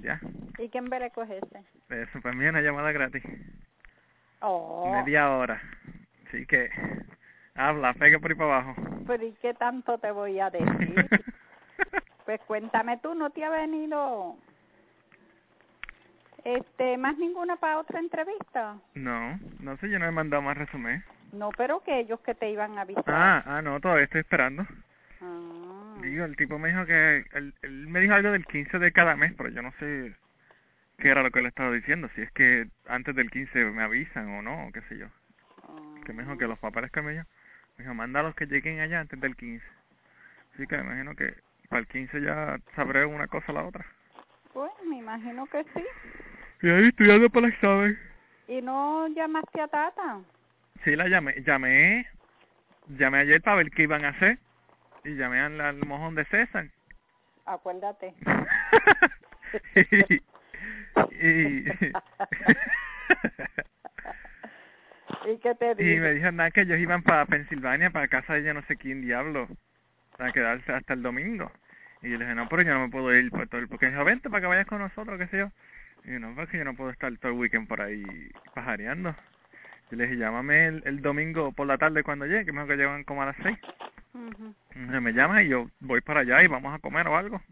ya. ¿Y qué embeleco es ese? Eso para mí es una llamada gratis. Oh. Media hora. Así que, habla, pega por ahí para abajo. Pero ¿y qué tanto te voy a decir? Pues cuéntame tú, ¿no te ha venido más ninguna para otra entrevista? No sé, yo no he mandado más resumen. No, pero que ellos que te iban a avisar. No, todavía estoy esperando. Ah. Digo, el tipo me dijo que, él me dijo algo del 15 de cada mes, pero yo no sé qué era lo que le estaba diciendo, si es que antes del 15 me avisan o no, o qué sé yo. Que me dijo que los papeles que me dijo, mándalos que lleguen allá antes del 15. Así que me imagino que para el 15 ya sabré una cosa o la otra. Pues me imagino que sí. Y ahí estudiando para el examen. ¿Y no llamaste a Tata? Sí, la llamé ayer para ver qué iban a hacer. Y llamé al mojón de César. Acuérdate. y ¿Y qué te dijo? y me dijo nada que ellos iban para Pensilvania, para casa de ella no sé quién diablo, para quedarse hasta el domingo. Y yo le dije, no, pero yo no me puedo ir por todo el... Porque me dijo, vente para que vayas con nosotros, qué sé yo. Y yo, no, porque yo no puedo estar todo el weekend por ahí pajareando. Y le dije, llámame el domingo por la tarde cuando llegue, que mejor que llegan como a las 6. Me llama y yo voy para allá y vamos a comer o algo.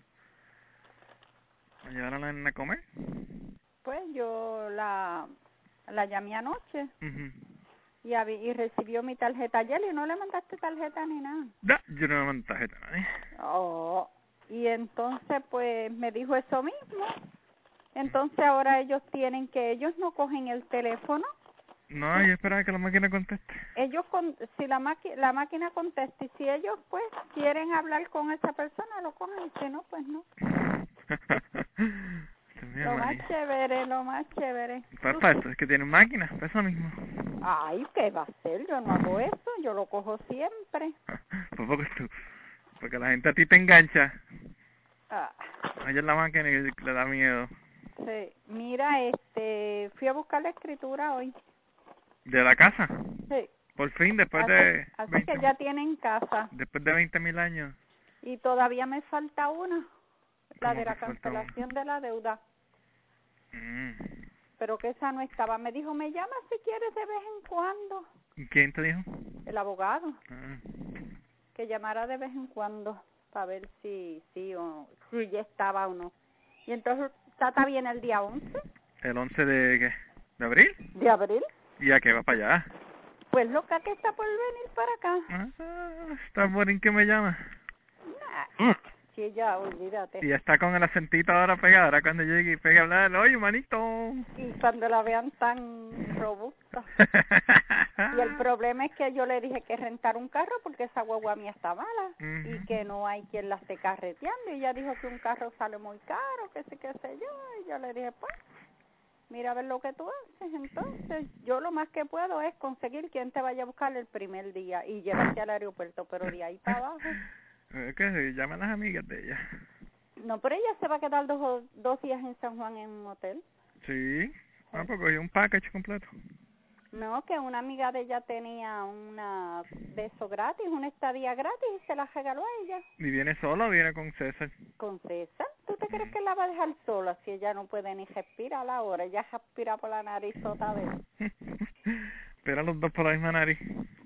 ¿A llevar a la nena a comer? Pues yo la llamé anoche Uh-huh. y recibió mi tarjeta ayer y no le mandaste tarjeta ni nada. No, yo no me mando tarjeta a nadie. Oh, y entonces pues me dijo eso mismo. Entonces ahora ellos no cogen el teléfono. No, yo esperaba que la máquina conteste. Ellos si la máquina contesta y si ellos pues quieren hablar con esa persona lo cogen y si no pues no. Lo más chévere. Pues para eso es que tienen máquinas, para eso mismo. Ay, ¿qué va a hacer? Yo no hago eso, yo lo cojo siempre. Pues porque la gente a ti te engancha. Ah. Allá en la máquina y le da miedo. Sí, mira, fui a buscar la escritura hoy. ¿De la casa? Sí. Por fin, después así que ya tienen casa. Después de 20.000 años. Y todavía me falta una, la de la cancelación de la deuda. Pero que esa no estaba. Me dijo, me llamas si quieres de vez en cuando. ¿Quién te dijo? El abogado. Que llamara de vez en cuando para ver si ya estaba o no. Y entonces, ¿Tata viene el día 11? ¿El 11 de qué? ¿De abril? ¿De abril? ¿Y a qué va para allá? Pues loca que está por venir para acá. Está por en que me llama. Sí, ya, olvídate. Y está con el acentito ahora pegado. Ahora cuando llegue y pegue a hablar, oye, manito. Y cuando la vean tan robusta. Y el problema es que yo le dije que rentar un carro porque esa guagua mía está mala. Y que no hay quien la esté carreteando. Y ella dijo que un carro sale muy caro, que sí, qué sé yo. Y yo le dije, pues, mira a ver lo que tú haces. Entonces, yo lo más que puedo es conseguir quien te vaya a buscar el primer día y llevarte al aeropuerto, pero de ahí para abajo. ¿Qué? Se llaman las amigas de ella. No, pero ella se va a quedar dos días en San Juan en un hotel. Sí. Pues cogí un package completo. No, que una amiga de ella tenía una de eso gratis, una estadía gratis y se la regaló a ella. ¿Y viene sola o viene con César? ¿Con César? ¿Tú te crees que la va a dejar sola si ella no puede ni respirar ahora? Ella respira por la nariz otra vez. Pero los dos por la misma nariz.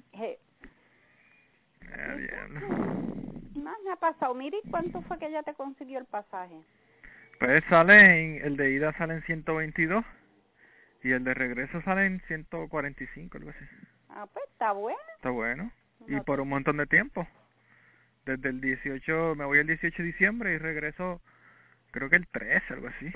Diablo. No, me ha pasado. Mire, ¿cuánto fue que ella te consiguió el pasaje? Pues el de ida sale en 122 y el de regreso sale en 145, algo así. Ah, pues está bueno. Está bueno. Y por un montón de tiempo. Desde el 18, me voy el 18 de diciembre y regreso, creo que el 13, algo así.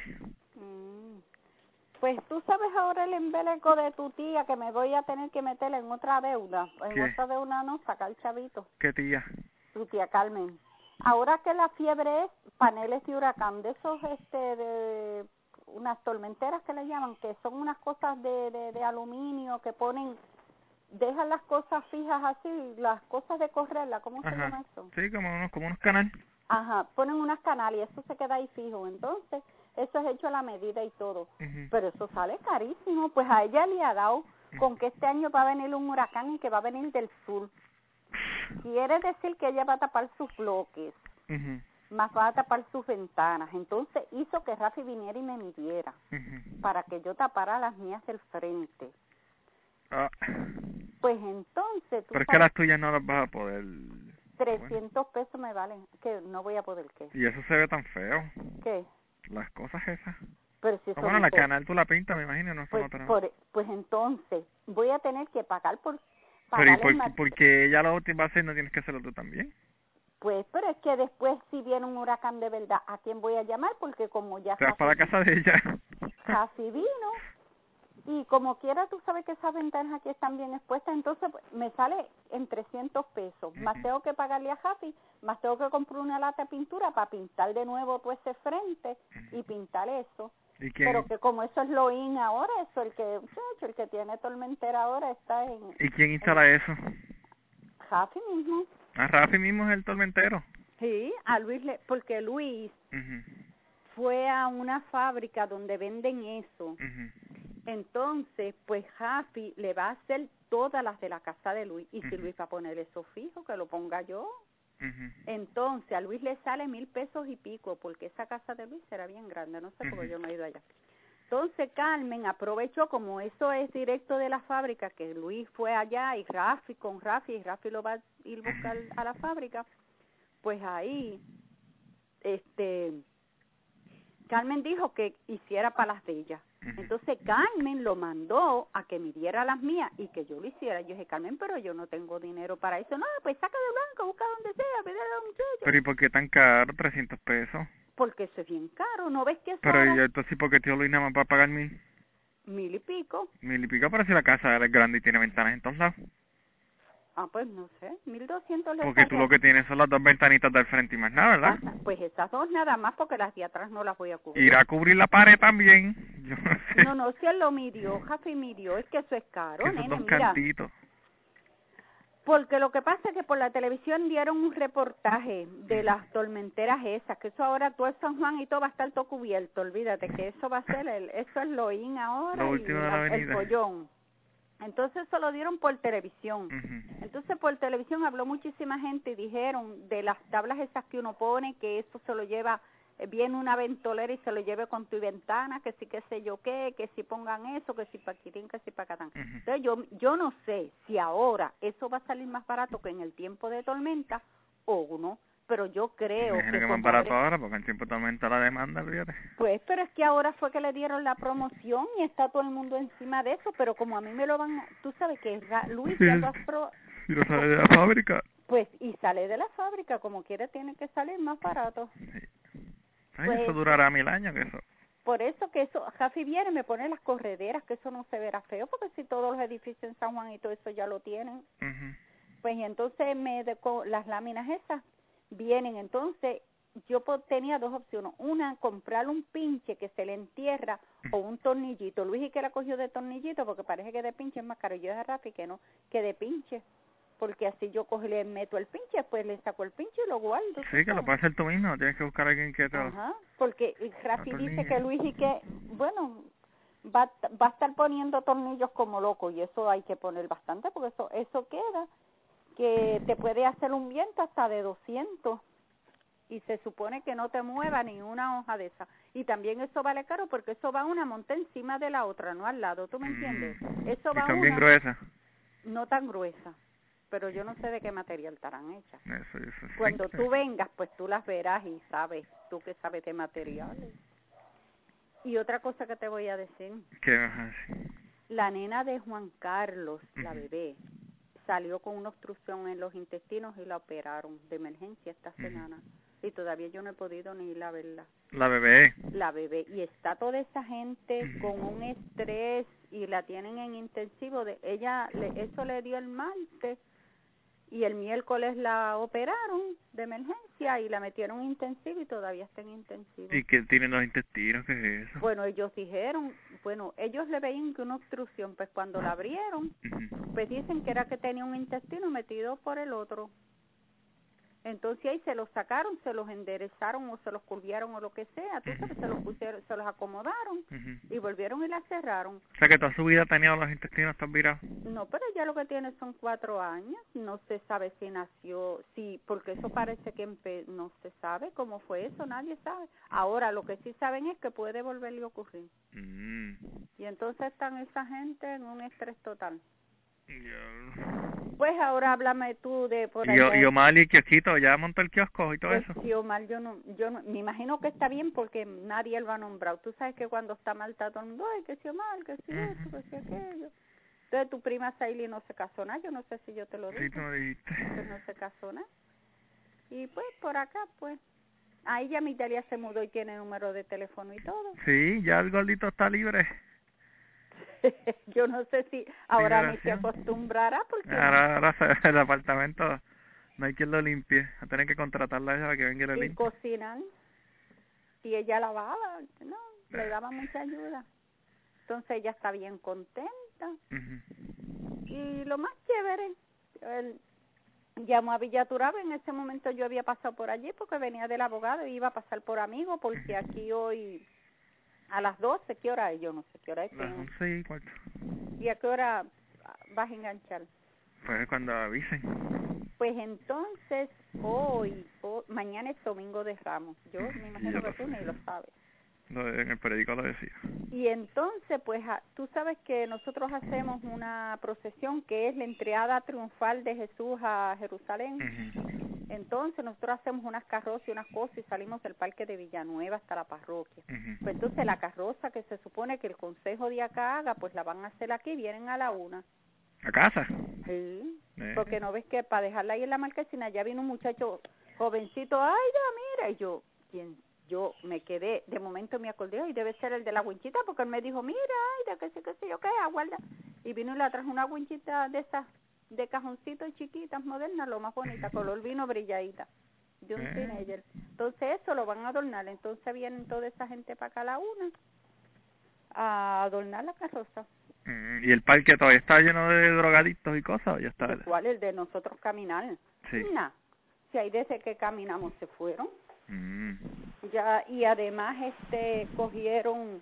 Pues tú sabes ahora el embeleco de tu tía que me voy a tener que meter en otra deuda. ¿Qué? En otra deuda no, sacar chavito. ¿Qué tía? Tu tía Carmen. Ahora que la fiebre es paneles de huracán, de esos de unas tormenteras que le llaman, que son unas cosas de aluminio que dejan las cosas fijas así, las cosas de correrla, ¿cómo se llama eso? Sí, como unos canales. Ajá, ponen unas canales y eso se queda ahí fijo. Entonces, eso es hecho a la medida y todo. Pero eso sale carísimo. Pues a ella le ha dado con que este año va a venir un huracán y que va a venir del sur. Quiere decir que ella va a tapar sus bloques. más va a tapar sus ventanas. Entonces hizo que Rafi viniera y me midiera para que yo tapara las mías del frente. Pues entonces... Pero es que las tuyas no las vas a poder... 300 pesos me valen, que no voy a poder, ¿qué? Y eso se ve tan feo. ¿Qué? Las cosas esas. Pero si eso bueno, la canal tú la pintas, me imagino, no se nota nada. Pues entonces voy a tener que pagar por... Pero ¿y porque ella lo va a hacer, no tienes que hacerlo tú también? Pues, pero es que después si viene un huracán de verdad, ¿a quién voy a llamar? Porque como ya... Te vas para la casa de ella. Casi vino. Y como quiera, tú sabes que esas ventanas aquí están bien expuestas, entonces me sale en 300 pesos. Más tengo que pagarle a Jafi, más tengo que comprar una lata de pintura para pintar de nuevo todo ese frente y pintar eso. ¿Y quién? Pero que como eso es lo in ahora, eso el que tiene tormentera ahora está en... ¿Y quién instala eso? Jafi mismo. ¿A Rafi mismo es el tormentero? Sí, a Luis, porque Luis fue a una fábrica donde venden eso. Entonces, pues Jafi le va a hacer todas las de la casa de Luis. Y si Luis va a poner eso fijo, que lo ponga yo. Entonces, a Luis le sale 1,000 pesos y pico, porque esa casa de Luis será bien grande. No sé, porque yo no he ido allá. Entonces, Carmen aprovechó, como eso es directo de la fábrica, que Luis fue allá y Rafi lo va a ir a buscar a la fábrica, pues ahí, Carmen dijo que hiciera para las de ella. Entonces Carmen lo mandó a que midiera las mías y que yo lo hiciera. Yo dije, Carmen, pero yo no tengo dinero para eso. No, pues saca de blanco, busca donde sea, pídele a un muchacho. Pero ¿y por qué tan caro? 300 pesos. Porque eso es bien caro, ¿no ves que eso Pero ¿y entonces por qué tío Luis nada más va a pagar 1,000? 1,000 y pico. 1,000 y pico, pero si la casa es grande y tiene ventanas en todos lados. Pues no sé, 1,200 le Porque tú lo que tienes son las dos ventanitas del frente y más nada, ¿verdad? Pues esas dos nada más, porque las de atrás no las voy a cubrir. ¿Irá a cubrir la pared también? Yo no sé. No, si él lo midió, Jafi midió, es que eso es caro, que esos dos cantitos. Porque lo que pasa es que por la televisión dieron un reportaje de las tormenteras esas, que eso ahora todo el San Juan y todo va a estar todo cubierto, olvídate que eso va a ser, eso es lo in ahora, lo último de la avenida. El pollón. Entonces eso lo dieron por televisión. Entonces por televisión habló muchísima gente y dijeron de las tablas esas que uno pone, que eso se lo lleva, viene una ventolera y se lo lleve con tu ventana, que sí, qué sé yo qué, que si pongan eso, que si paquirín, que si pacatán. Entonces yo no sé si ahora eso va a salir más barato que en el tiempo de tormenta o no, pero yo creo que más barato ahora, porque en tiempo de tormenta la demanda, fíjate. Pues, pero es que ahora fue que le dieron la promoción y está todo el mundo encima de eso, pero como a mí me lo van, tú sabes que Luis ya lo has y lo sale de la fábrica. Pues, y sale de la fábrica, como quiera tiene que salir más barato. Pues, eso durará 1,000 años, que eso. Por eso que eso, Jafi viene y me pone las correderas, que eso no se verá feo, porque si todos los edificios en San Juan y todo eso ya lo tienen. Pues, y entonces las láminas esas vienen, entonces yo tenía dos opciones, una, comprar un pinche que se le entierra o un tornillito. Luis y que la cogió de tornillito porque parece que de pinche es más caro. Yo dije a Rafi que no, que de pinche, porque así yo le meto el pinche, pues le saco el pinche y lo guardo. Sí, que lo puedes hacer tú mismo, tienes que buscar a alguien que te porque Rafi dice que Luis y que, bueno, va a estar poniendo tornillos como loco y eso hay que poner bastante porque eso queda que te puede hacer un viento hasta de 200 y se supone que no te mueva ni una hoja de esa. Y también eso vale caro porque eso va una monta encima de la otra, no al lado, ¿tú me entiendes? Eso va también gruesa. No tan gruesa, pero yo no sé de qué material estarán hechas. Eso Cuando tú vengas, pues tú las verás y sabes, tú que sabes de materiales. Y otra cosa que te voy a decir. ¿Qué vas a decir? La nena de Juan Carlos, la bebé, salió con una obstrucción en los intestinos y la operaron de emergencia esta semana. Y todavía yo no he podido ni ir a verla. ¿La bebé? La bebé. Y está toda esa gente con un estrés y la tienen en intensivo. Eso le dio el martes y el miércoles la operaron de emergencia y la metieron en intensivo y todavía está en intensivo. ¿Y qué tienen los intestinos? ¿Qué es eso? Bueno, ellos dijeron, ellos le veían que una obstrucción, pues cuando la abrieron, pues dicen que era que tenía un intestino metido por el otro. Entonces ahí se los sacaron, se los enderezaron o se los curvieron o lo que sea, tú sabes, se los pusieron, se los acomodaron y volvieron y la cerraron. O sea que toda su vida ha tenido los intestinos tan virados. No, pero ya lo que tiene son 4 años, no se sabe si nació, sí, porque eso parece que no se sabe cómo fue eso, nadie sabe. Ahora lo que sí saben es que puede volverle a ocurrir. Y entonces están esa gente en un estrés total. Pues ahora háblame tú de por ahí. Y Omar y el kiosquito, ya montó el kiosco y todo pues eso. Sí, Omar, yo no, me imagino que está bien porque nadie lo ha nombrado. Tú sabes que cuando está mal está todo el mundo, ay, que si Omar, que si esto, que si aquello. Entonces tu prima Saily no se casó nada, yo no sé si yo te lo dije. Sí, tú me dijiste. Pues no se casó nada. Y pues por acá, pues, ahí ya mi Italia se mudó y tiene número de teléfono y todo. Sí, ya el gordito está libre. Yo no sé si ahora ni se acostumbrará porque ahora el apartamento no hay quien lo limpie, a tener que contratarla a ella para que venga y lo limpie. Y cocinan y ella lavaba, no, le daba mucha ayuda. Entonces ella está bien contenta. Y lo más chévere, él llamó a Villaturaba, en ese momento yo había pasado por allí porque venía del abogado y iba a pasar por amigo porque aquí hoy a las 12, ¿qué hora es? Yo no sé qué hora es. Las 11:15. ¿Y a qué hora vas a enganchar? Pues cuando avisen. Pues entonces mañana es Domingo de Ramos. Yo me imagino que tú ni lo sabes. En el periódico lo decía. Y entonces, pues, tú sabes que nosotros hacemos una procesión que es la entrada triunfal de Jesús a Jerusalén. Entonces, nosotros hacemos unas carrozas y unas cosas y salimos del parque de Villanueva hasta la parroquia. Pues entonces, la carroza que se supone que el consejo de acá haga, pues la van a hacer aquí, vienen a la 1. ¿A casa? Sí, porque no ves que para dejarla ahí en la marquesina ya vino un muchacho jovencito, ay, mira, y yo me quedé, de momento me acordé, y debe ser el de la winchita, porque él me dijo, mira, ay, de qué sé yo qué, aguarda. Y vino y le trajo una winchita de esas, de cajoncitos chiquitas, modernas, lo más bonita, color vino brilladita, de un teenager. Entonces eso lo van a adornar, entonces vienen toda esa gente para acá a la 1 a adornar la carroza. ¿Y el parque todavía está lleno de drogadictos y cosas? ¿Ya está? ¿Cuál? El de nosotros caminar. Sí. No, si hay desde que caminamos se fueron. Ya, y además cogieron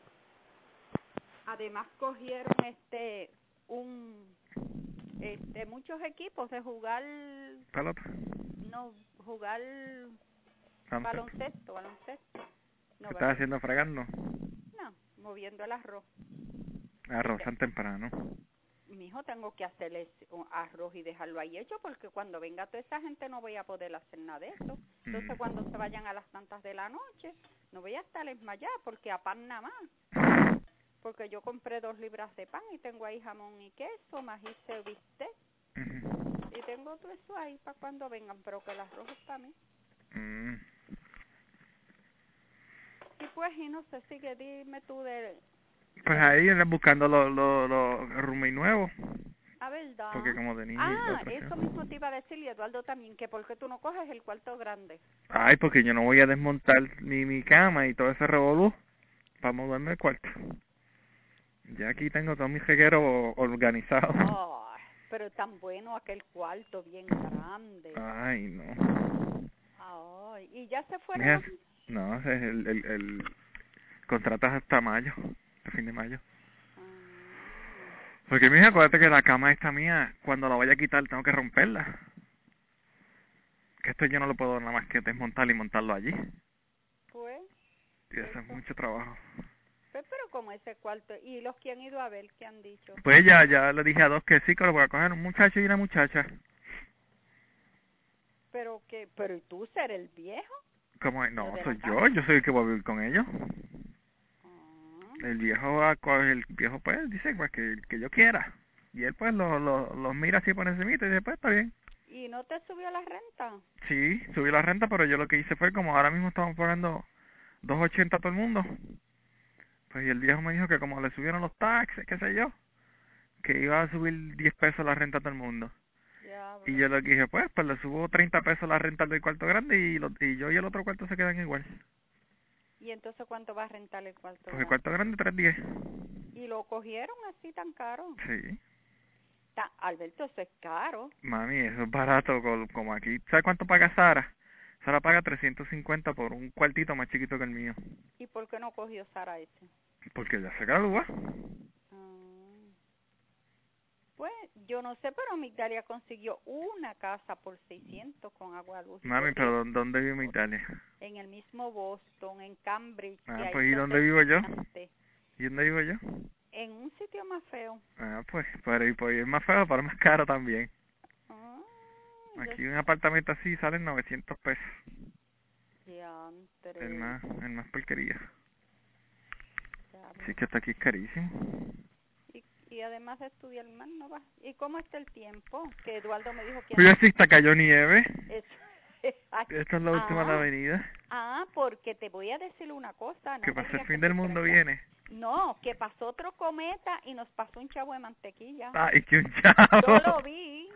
muchos equipos de jugar pelota, jugar baloncesto. ¿Qué estás haciendo, fregando? No, moviendo el arroz tan temprano. Mijo, tengo que hacerle un arroz y dejarlo ahí hecho porque cuando venga toda esa gente no voy a poder hacer nada de eso. Entonces cuando se vayan a las tantas de la noche no voy a estar desmayada porque a pan nada más. Porque yo compré 2 libras de pan y tengo ahí jamón y queso, más hice bistec. Y tengo todo eso ahí para cuando vengan, pero que el arroz es para mí. Y pues, y no sé, sigue, dime tú de... Pues ahí buscando los roommates nuevos. ¿A verdad? Porque como de niño. Eso mismo te iba a decir, y Eduardo también, que por qué tú no coges el cuarto grande. Ay, porque yo no voy a desmontar mi cama y todo ese revolú para mudarme el cuarto. Ya aquí tengo todos mis regueros organizados. Oh, pero tan bueno aquel cuarto, bien grande. Ay, no. Ay, ¿y ya se fueron? Mira, no, el contrato es hasta mayo, hasta fin de mayo. Porque mira, acuérdate que la cama esta mía, cuando la vaya a quitar tengo que romperla. Que esto yo no lo puedo nada más que desmontar y montarlo allí. Pues. Y eso es mucho trabajo. Pues, pero como ese cuarto, ¿y los que han ido a ver qué han dicho? Pues ya le dije a 2 que sí, que lo voy a coger un muchacho y una muchacha. Pero ¿y tú ser el viejo? ¿Cómo? No, soy yo soy el que voy a vivir con ellos. El viejo pues dice pues que yo quiera. Y él pues los mira así por encimita y dice pues está bien. ¿Y no te subió la renta? Sí, subí la renta, pero yo lo que hice fue como ahora mismo estamos pagando $2.80 a todo el mundo. Pues y el viejo me dijo que como le subieron los taxes, qué sé yo, que iba a subir 10 pesos la renta a todo el mundo. Y yo le dije, pues le subo 30 pesos la renta del cuarto grande y yo y el otro cuarto se quedan igual. ¿Y entonces cuánto va a rentar el cuarto grande? Pues el cuarto grande $3.10. ¿Y lo cogieron así tan caro? Sí. Alberto, eso es caro. Mami, eso es barato, como aquí. ¿Sabes cuánto paga Sara? Sara paga 350 por un cuartito más chiquito que el mío. ¿Y por qué no cogió Sara ese? Porque ya se gradúa. Pues yo no sé, pero Migdalia consiguió una casa por 600 con agua, luz. Mami, pero ¿dónde vive Migdalia? En el mismo Boston, en Cambridge. Pues ¿y dónde vivo yo? Antes. ¿Y dónde vivo yo? En un sitio más feo. Pues es más feo, pero es más caro también. Aquí un apartamento así sale 900 pesos. El más porquería. Sí, que hasta aquí es carísimo. Y además de estudiar más, no va. ¿Y cómo está el tiempo? Que Eduardo me dijo que... Pues sí, hasta cayó nieve. Esta es la última de la avenida. Porque te voy a decir una cosa. ¿Que pasa el fin del mundo viene? No, que pasó otro cometa y nos pasó un chavo de mantequilla. ¿Y que un chavo? Yo lo vi.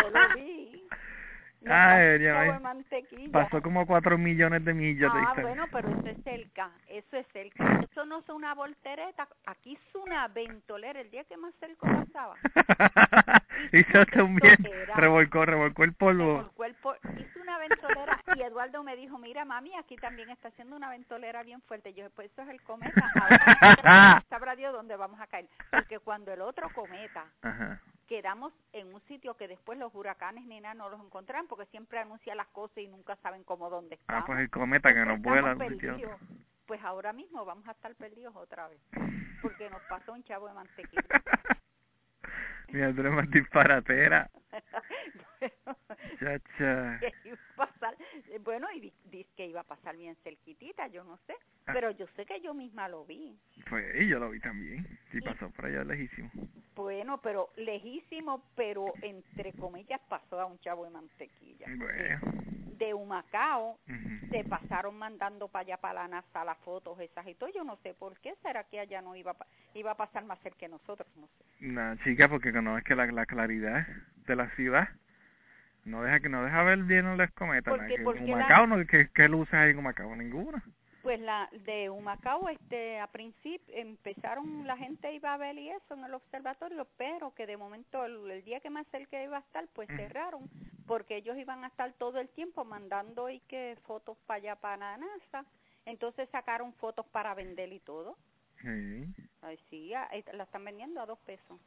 Pasó como 4 millones de millas. Bueno, pero eso es cerca. Eso no es una voltereta. Aquí es una ventolera. El día que más cerca pasaba. Hizo hasta un viento. Revolcó el polvo. Hizo una ventolera. Y Eduardo me dijo, mira, mami, aquí también está haciendo una ventolera bien fuerte. Yo, pues eso es el cometa. Ahora sabrá Dios dónde vamos a caer. Porque cuando el otro cometa... quedamos en un sitio que después los huracanes ni nada no los encontraron porque siempre anuncian las cosas y nunca saben cómo dónde están. Pues el cometa que nos vuela. Pues ahora mismo vamos a estar perdidos otra vez porque nos pasó un chavo de mantequilla. Mira, tú eres más disparatera. Chacha. Iba a pasar, bueno, y dice que iba a pasar bien cerquitita, yo no sé, pero yo sé que yo misma lo vi. Pues yo lo vi también, sí pasó por allá lejísimo. Bueno, pero lejísimo, pero entre comillas pasó a un chavo de mantequilla. Bueno. De Humacao se pasaron mandando para allá para la NASA las fotos esas y todo. Yo no sé por qué, será que allá no iba a pasar más cerca que nosotros, no sé. No, chica, porque no es que la claridad de la ciudad no deja ver bien los cometas. En Humacao, ¿qué luces hay en Humacao? Ninguna. Pues la de Humacao, a principio empezaron, la gente iba a ver y eso en el observatorio, pero que de momento el día que más cerca iba a estar, pues cerraron, porque ellos iban a estar todo el tiempo mandando y que fotos para allá para la NASA, entonces sacaron fotos para vender y todo. Sí. Ay, sí, la están vendiendo a $2.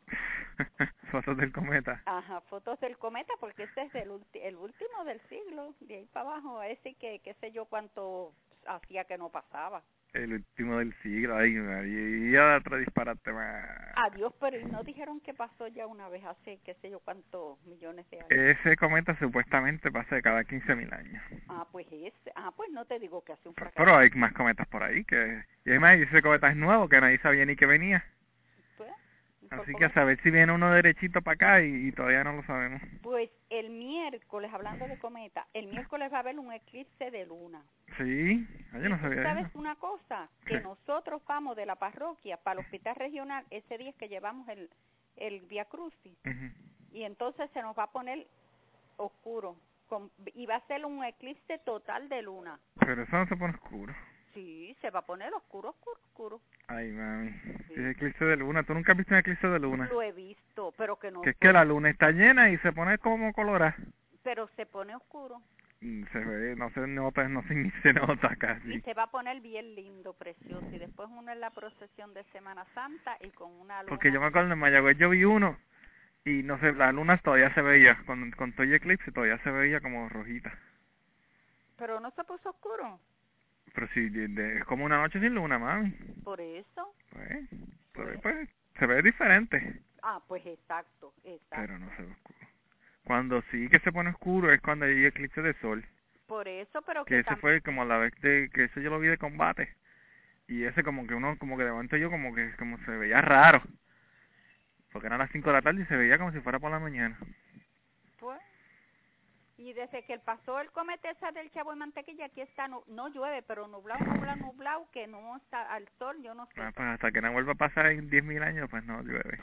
Fotos del cometa. Ajá, fotos del cometa, porque ese es el último del siglo, de ahí para abajo, ese que qué sé yo cuánto hacía que no pasaba. El último del siglo, y otro disparate más. Adiós, pero no dijeron que pasó ya una vez hace qué sé yo cuántos millones de años. Ese cometa supuestamente pasa cada 15.000 años. Pues no te digo que hace un fracaso. Pero hay más cometas por ahí, y además ese cometa es nuevo, que nadie sabía ni que venía. Pues, así que a saber si viene uno derechito para acá y todavía no lo sabemos. Pues el miércoles, hablando de cometa, el miércoles va a haber un eclipse de luna. Sí, yo no sabía. ¿Sabes una cosa? Que nosotros vamos de la parroquia para el hospital regional ese día que llevamos el Via Crucis. Y entonces se nos va a poner oscuro. Y va a ser un eclipse total de luna. Pero eso no se pone oscuro. Sí, se va a poner oscuro. Ay, mami. Sí. Es eclipse de luna. ¿Tú nunca has visto un eclipse de luna? Lo he visto, pero que no. Que es que la luna está llena y se pone como colorada. Pero se pone oscuro. Se ve, no se nota, ni se nota casi. Y se va a poner bien lindo, precioso. Y después uno en la procesión de Semana Santa y con una luna. Porque yo me acuerdo en Mayagüez yo vi uno y no sé, la luna todavía se veía, con todo el eclipse todavía se veía como rojita. Pero no se puso oscuro. Pero sí, es como una noche sin luna, mami. Por eso. Pues se ve diferente. Pues exacto. Pero no se ve oscuro. Cuando sí que se pone oscuro es cuando hay eclipse de sol. Por eso, pero que ese fue como la vez que ese yo lo vi de combate. Y ese como que de momento yo como se veía raro. Porque eran las 5 de la tarde y se veía como si fuera por la mañana. Pues, y desde que pasó el cometa esa del Chavo de Mantequilla, aquí está, no llueve, pero nublado, que no está al sol, yo no sé. Pues hasta que no vuelva a pasar en 10.000 años, pues no llueve.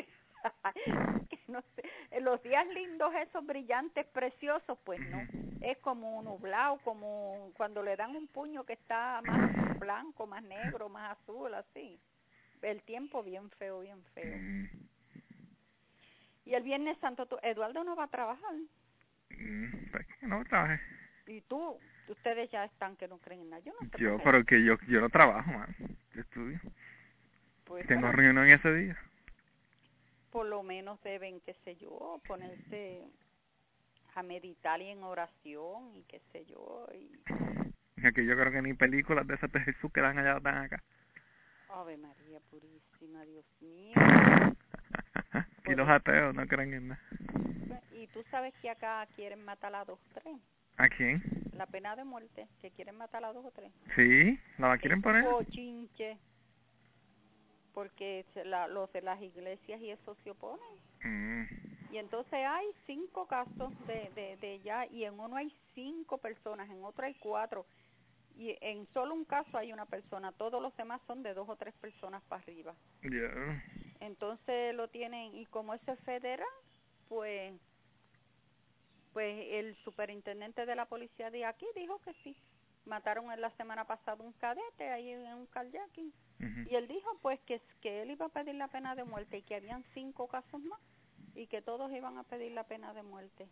No sé, los días lindos esos brillantes preciosos pues no, es como nublado, como cuando le dan un puño que está más blanco, más negro, más azul, así el tiempo bien feo. Y el Viernes Santo, Eduardo no va a trabajar. Pues que no trabaje. Y ustedes ya están que no creen en nada. Yo no sé. Pero que yo no trabajo, man. Yo estudio. Pues, Tengo reunión ese día. Por lo menos deben, qué sé yo, ponerse a meditar y en oración y qué sé yo. Y que yo creo que ni películas de esas de Jesús que dan allá dan acá. Ave María Purísima, Dios mío. Y los ateos no creen en nada. Y tú sabes que acá quieren matar a 2 o 3. ¿A quién? La pena de muerte, que quieren matar a 2 o 3. Sí, ¿la quieren poner? Cochinche. Porque los de las iglesias y eso se oponen. Y entonces hay 5 casos de ya, y en uno hay 5 personas, en otro hay 4. Y en solo un caso hay una persona, todos los demás son de 2 o 3 personas para arriba. Yeah. Entonces lo tienen, y como eso es federal, pues el superintendente de la policía de aquí dijo que sí. Mataron en la semana pasada un cadete ahí en un kayaking. Y él dijo pues que él iba a pedir la pena de muerte y que habían 5 casos más y que todos iban a pedir la pena de muerte.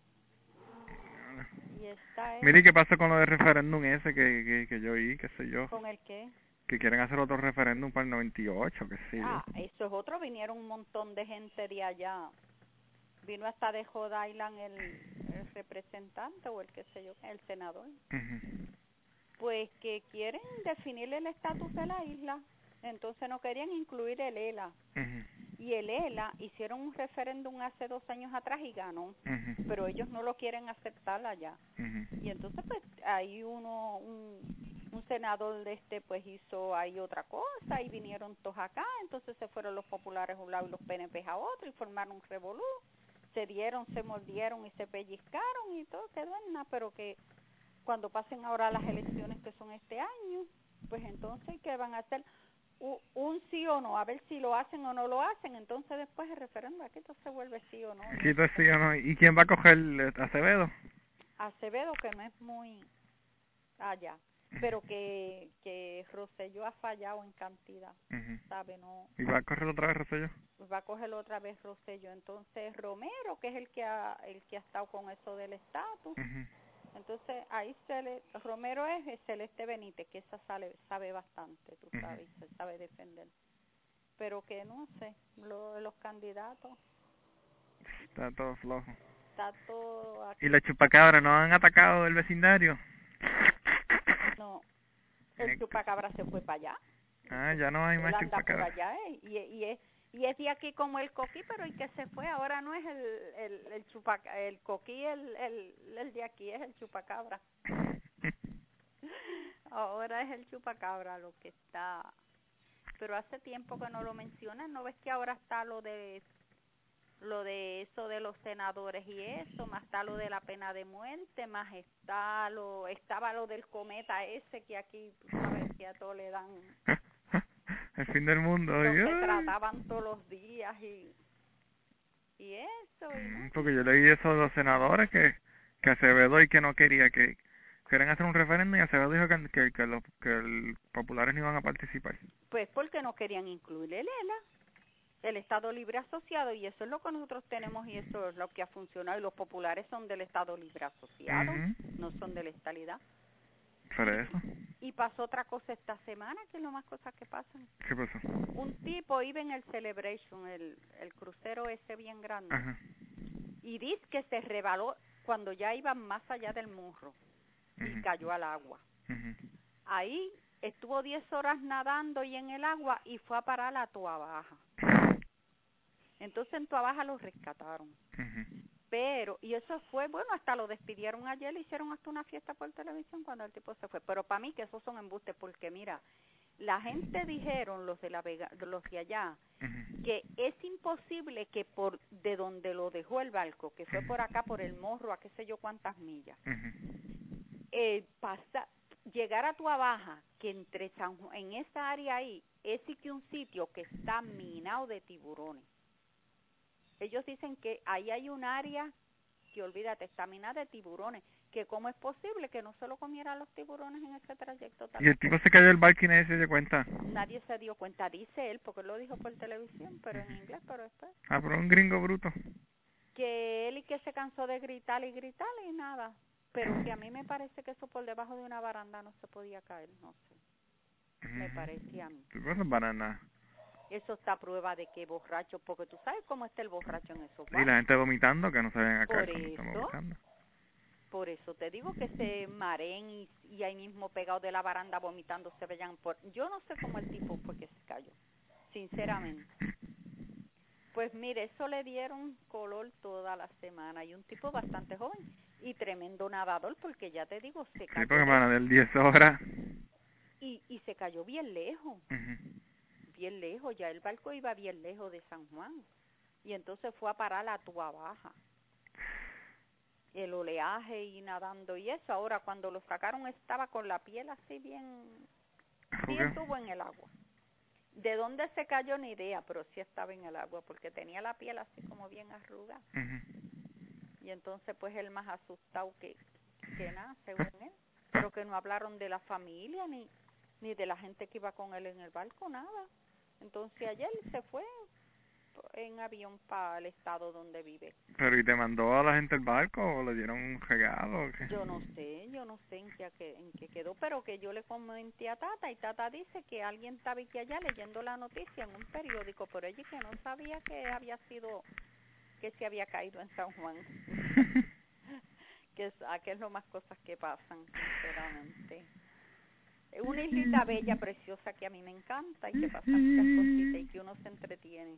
Y esta es... Mire, ¿qué pasa con lo del referéndum ese que yo oí, qué sé yo? ¿Con el qué? Que quieren hacer otro referéndum para el 98, qué sé yo. Eso es otro. Vinieron un montón de gente de allá. Vino hasta de Rhode Island el representante o el qué sé yo, el senador. Pues que quieren definir el estatus de la isla. Entonces no querían incluir el ELA. Y el ELA hicieron un referéndum hace 2 años atrás y ganó. Pero ellos no lo quieren aceptar allá. Y entonces pues ahí un senador pues hizo ahí otra cosa y vinieron todos acá. Entonces se fueron los populares a un lado y los PNP a otro y formaron un revolú. Se dieron, se mordieron y se pellizcaron y todo quedó en nada. Pero que cuando pasen ahora las elecciones que son este año, pues entonces ¿qué van a hacer? Un sí o no, a ver si lo hacen o no lo hacen. Entonces después el referéndum aquí todo se vuelve sí o no. Aquí todo es sí o no. ¿Y quién va a coger Acevedo? Acevedo, que no es muy allá, pero que Rosselló ha fallado en cantidad, ¿sabe? No. ¿Y va a correr otra vez Rosselló? Va a coger otra vez Rosselló. Entonces Romero, que es el que ha estado con eso del estatus. Entonces ahí Romero es Celeste Benítez, que esa sabe bastante, tú sabes, se sabe defender. Pero que no sé, los candidatos. Está todo flojo. Está todo aquí. ¿Y la chupacabra no han atacado el vecindario? No, el chupacabra se fue para allá. Ya no hay más chupacabra. Allá, y es de aquí como el coquí, pero el que se fue ahora no es el coquí, el de aquí es el chupacabra. Ahora es el chupacabra lo que está. Pero hace tiempo que no lo mencionan. ¿No ves que ahora está lo de eso de los senadores y eso, más está lo de la pena de muerte, más estaba lo del cometa ese que aquí, tú sabes, que a todo le dan el fin del mundo. Se trataban todos los días y eso. Porque yo leí eso de los senadores que Acevedo y que no quería que querían hacer un referéndum y Acevedo dijo que los populares no iban a participar. Pues porque no querían incluir el ELA, el Estado Libre Asociado, y eso es lo que nosotros tenemos y eso es lo que ha funcionado, y los populares son del Estado Libre Asociado, no son de la estadidad. Por eso. Y pasó otra cosa esta semana, que es lo más cosas que pasan. ¿Qué pasó? Un tipo iba en el Celebration, el crucero ese bien grande, y dice que se rebaló cuando ya iban más allá del Morro y cayó al agua. Ahí estuvo 10 horas nadando y en el agua y fue a parar a Toa Baja. Entonces en Toa Baja lo rescataron. Pero, y eso fue, bueno, hasta lo despidieron ayer, le hicieron hasta una fiesta por televisión cuando el tipo se fue. Pero para mí que esos son embustes, porque mira, la gente dijeron, los de La Vega, los de allá, que es imposible que de donde lo dejó el barco, que fue por acá, por el Morro, a qué sé yo cuántas millas, llegar a Toa Baja, que entre en esa área ahí, es sí que un sitio que está minado de tiburones. Ellos dicen que ahí hay un área que, olvídate, está minada de tiburones, que cómo es posible que no se lo comieran los tiburones en ese trayecto. ¿Y el tipo se cayó del barco y nadie se dio cuenta? Nadie se dio cuenta, dice él, porque lo dijo por televisión, pero en inglés, pero después. Pero un gringo bruto. que él y que se cansó de gritar y gritar y nada. Pero que a mí me parece que eso por debajo de una baranda no se podía caer, no sé. Me parecía a mí. ¿Qué pasa, banana? Eso está a prueba de que borracho, porque tú sabes cómo está el borracho en esos Y bares. la gente vomitando, que no se ven acá Por cuando están eso, vomitando. por eso te digo que se mareen y ahí mismo pegados de la baranda vomitando se veían por... Yo no sé cómo el tipo fue que se cayó, sinceramente. Pues mire, eso le dieron color toda la semana y un tipo bastante joven y tremendo nadador porque ya te digo, se Sí, cayó porque van a dar 10 horas. y se cayó bien lejos, ya el barco iba bien lejos de San Juan y entonces fue a parar a Tua Baja. El oleaje y nadando y eso, ahora cuando lo sacaron estaba con la piel así bien tuvo en el agua. ¿De dónde se cayó? Ni idea, pero sí estaba en el agua porque tenía la piel así como bien arrugada. Y entonces pues él más asustado que nada, según él, pero que no hablaron de la familia ni de la gente que iba con él en el barco, nada. Entonces ayer se fue en avión para el estado donde vive. ¿Pero y te mandó a la gente el barco o le dieron un regalo o qué? Yo no sé en qué quedó, pero que yo le comenté a Tata y Tata dice que alguien estaba aquí allá leyendo la noticia en un periódico, pero ella que no sabía que había sido, que se había caído en San Juan. que es lo más cosas que pasan, sinceramente. Es una islita bella, preciosa, que a mí me encanta y que pasan muchas cositas y que uno se entretiene.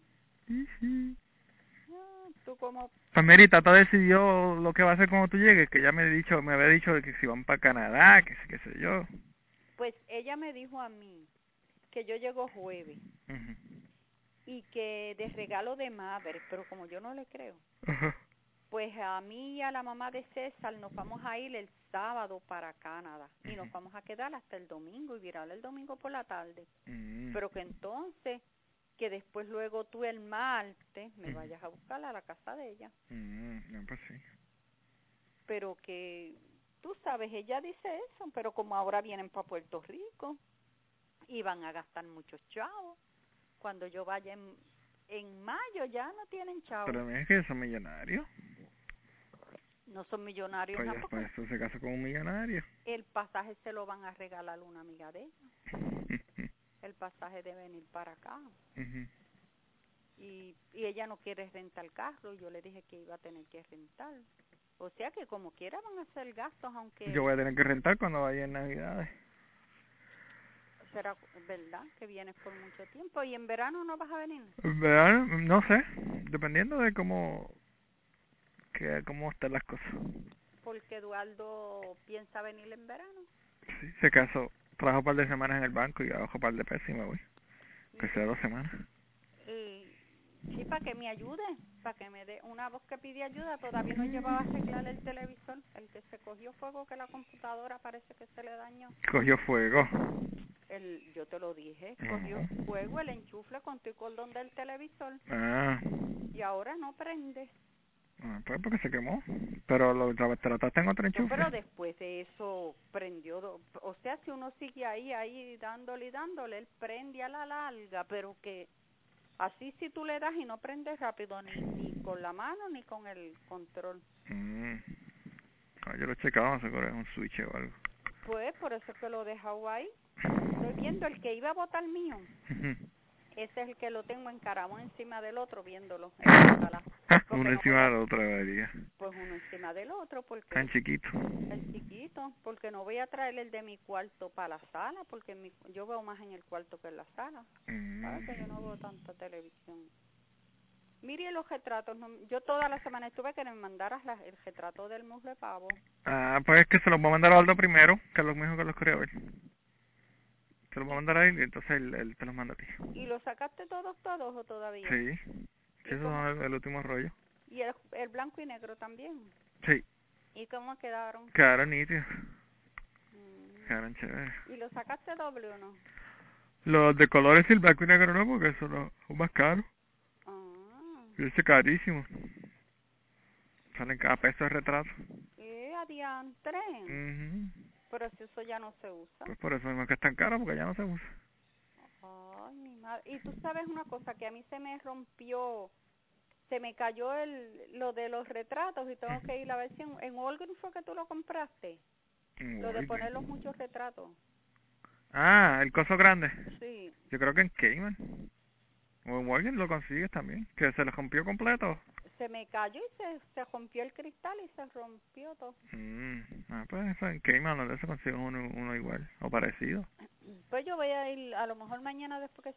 Tú como... Pues Mary, Tata decidió lo que va a hacer cuando tú llegues, que ya me había dicho que si van para Canadá, que qué sé yo. Pues ella me dijo a mí que yo llego jueves y que de regalo de madre, pero como yo no le creo, pues a mí y a la mamá de César nos vamos a ir el sábado para Canadá y nos vamos a quedar hasta el domingo y virar el domingo por la tarde. Pero que entonces, que después luego tú el martes me vayas a buscar a la casa de ella. No, pues sí. Pero que, tú sabes, ella dice eso, pero como ahora vienen para Puerto Rico y van a gastar muchos chavos, cuando yo vaya en mayo ya no tienen chavos. Pero es que son millonarios. No son millonarios, Pues ¿no? ya Porque eso se casa con un millonario. el pasaje se lo van a regalar a una amiga de ella. El pasaje de venir para acá. Y ella no quiere rentar el carro. Yo le dije que iba a tener que rentar. O sea que como quiera van a hacer gastos, aunque... Yo voy a tener que rentar cuando vaya en Navidades. Será verdad que vienes por mucho tiempo. ¿Y en verano no vas a venir? En verano, no sé, dependiendo de cómo están las cosas. Porque Eduardo piensa venir en verano. Sí, se casó, trabajo un par de semanas en el banco y abajo un par de pesos y me voy. Que sea 2 semanas. Sí, para que me ayude, para que me dé una voz que pide ayuda. Todavía no llevaba a arreglar el televisor, el que se cogió fuego, que la computadora parece que se le dañó. Cogió fuego. Yo te lo dije, cogió fuego el enchufle con tu cordón del televisor. Y ahora no prende. Pues porque se quemó. Pero lo trataste en otro enchufe. Pero después de eso prendió. O sea, si uno sigue ahí dándole, él prende a la larga, pero que así si tú le das y no prende rápido, ni con la mano ni con el control. Yo lo checaba, seguro es un switch o algo. Pues por eso es que lo he dejado ahí. Estoy viendo el que iba a botar mío. Ese es el que lo tengo encarado encima del otro viéndolo. Uno encima del otro, debería. Pues uno encima del otro porque... Tan chiquito. El chiquito, porque no voy a traer el de mi cuarto para la sala, porque yo veo más en el cuarto que en la sala. ¿Sabes que yo no veo tanta televisión? Mire los retratos, yo toda la semana estuve que me mandaras el retrato del muslo de pavo. Pues es que se los voy a mandar a Aldo primero, que es lo mismo que los quería ver. Se los voy a mandar a él y entonces él te los manda a ti. ¿Y los sacaste todos o todavía? Sí, esos son el último rollo. ¿Y el blanco y negro también? Sí. ¿Y cómo quedaron? Quedaron nítidos. Quedaron chéveres. ¿Y los sacaste doble o no? Los de colores y el blanco y negro no, porque son los más caros. Y ese carísimo. Salen cada peso de retrato. Adiantre. Pero si eso ya no se usa. Pues por eso mismo que es tan caro, porque ya no se usa. Ay, mi madre. Y tú sabes una cosa, que a mí se me rompió se me cayó lo de los retratos y tengo que ir a ver si en Walgreens fue que tú lo compraste. Lo de poner los muchos retratos. Ah, el coso grande. Sí. Yo creo que en Cayman. O en Walgreens lo consigues también. Que se le rompió completo. Se me cayó y se rompió el cristal y se rompió todo. Pues eso en Cayman donde se consigue uno igual o parecido. Pues yo voy a ir a lo mejor mañana después que